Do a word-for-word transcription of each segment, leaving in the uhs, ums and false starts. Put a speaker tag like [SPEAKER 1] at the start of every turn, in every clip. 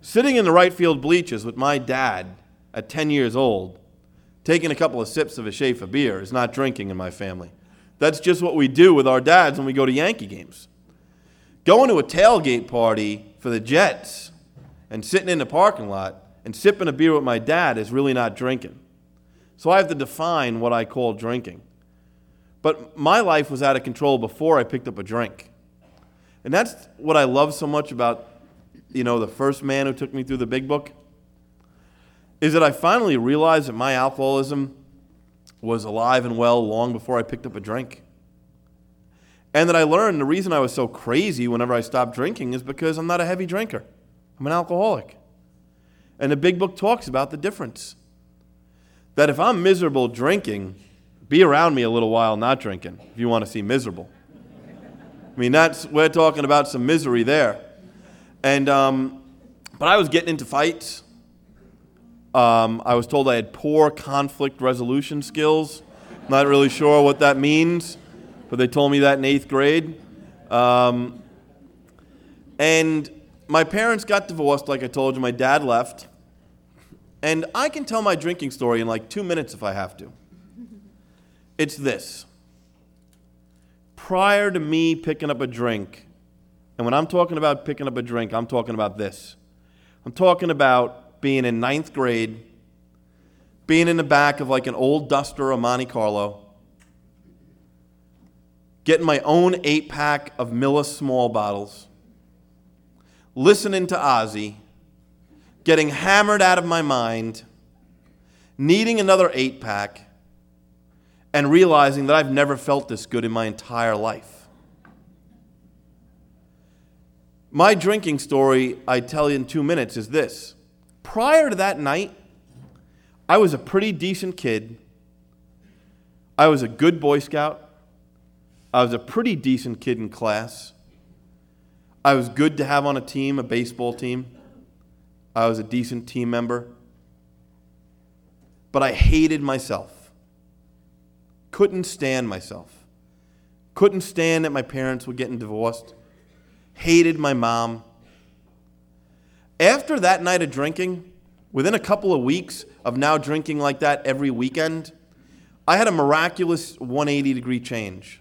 [SPEAKER 1] Sitting in the right field bleachers with my dad at ten years old, taking a couple of sips of a Schaefer beer is not drinking in my family. That's just what we do with our dads when we go to Yankee games. Going to a tailgate party for the Jets and sitting in the parking lot and sipping a beer with my dad is really not drinking. So I have to define what I call drinking. But my life was out of control before I picked up a drink. And that's what I love so much about, you know, the first man who took me through the big book, is that I finally realized that my alcoholism was alive and well long before I picked up a drink. And that I learned the reason I was so crazy whenever I stopped drinking is because I'm not a heavy drinker. I'm an alcoholic. And the big book talks about the difference. That if I'm miserable drinking, be around me a little while not drinking, if you want to see miserable. I mean, that's we're talking about some misery there. And um, but I was getting into fights. Um, I was told I had poor conflict resolution skills. Not really sure what that means, but they told me that in eighth grade. Um, and my parents got divorced, like I told you. My dad left. And I can tell my drinking story in like two minutes if I have to. It's this. Prior to me picking up a drink, and when I'm talking about picking up a drink, I'm talking about this. I'm talking about being in ninth grade, being in the back of like an old Duster or Monte Carlo, getting my own eight-pack of Miller small bottles, listening to Ozzy, getting hammered out of my mind, needing another eight-pack, and realizing that I've never felt this good in my entire life. My drinking story, I tell you in two minutes, is this. Prior to that night, I was a pretty decent kid. I was a good Boy Scout. I was a pretty decent kid in class. I was good to have on a team, a baseball team. I was a decent team member. But I hated myself. Couldn't stand myself. Couldn't stand that my parents were getting divorced. Hated my mom. After that night of drinking, within a couple of weeks of now drinking like that every weekend, I had a miraculous one hundred eighty degree change.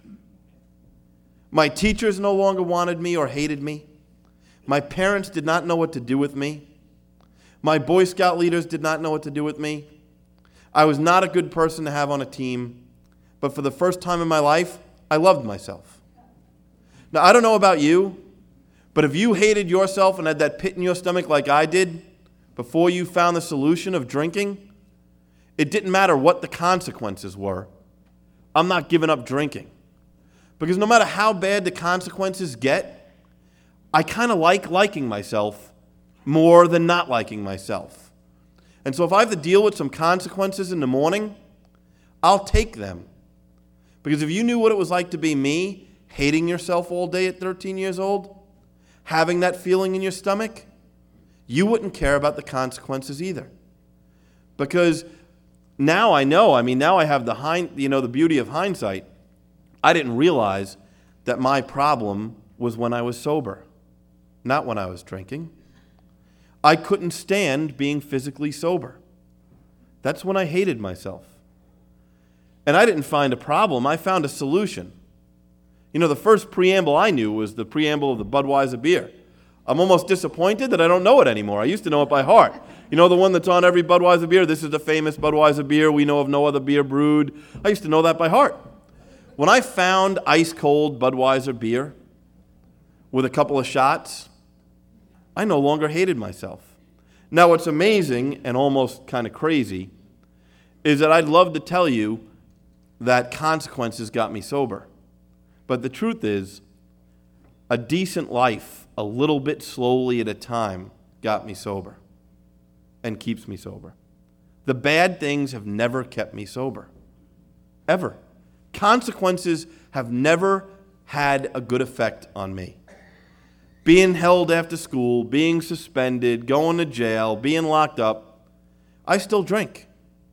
[SPEAKER 1] My teachers no longer wanted me or hated me. My parents did not know what to do with me. My Boy Scout leaders did not know what to do with me. I was not a good person to have on a team, but for the first time in my life, I loved myself. Now, I don't know about you, but if you hated yourself and had that pit in your stomach like I did before you found the solution of drinking, it didn't matter what the consequences were. I'm not giving up drinking. Because no matter how bad the consequences get, I kind of like liking myself more than not liking myself. And so if I have to deal with some consequences in the morning, I'll take them. Because if you knew what it was like to be me, hating yourself all day at thirteen years old, having that feeling in your stomach, you wouldn't care about the consequences either. Because now I know, I mean, now I have the hind, you know, the beauty of hindsight. I didn't realize that my problem was when I was sober, not when I was drinking. I couldn't stand being physically sober. That's when I hated myself. And I didn't find a problem, I found a solution. You know, the first preamble I knew was the preamble of the Budweiser beer. I'm almost disappointed that I don't know it anymore. I used to know it by heart. You know the one that's on every Budweiser beer? This is the famous Budweiser beer. We know of no other beer brewed. I used to know that by heart. When I found ice-cold Budweiser beer with a couple of shots, I no longer hated myself. Now, what's amazing and almost kind of crazy is that I'd love to tell you that consequences got me sober. But the truth is, a decent life, a little bit slowly at a time, got me sober and keeps me sober. The bad things have never kept me sober, ever. Consequences have never had a good effect on me. Being held after school, being suspended, going to jail, being locked up, I still drink.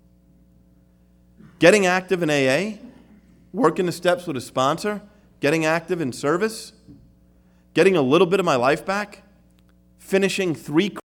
[SPEAKER 1] Getting active in A A, working the steps with a sponsor, getting active in service, getting a little bit of my life back, finishing three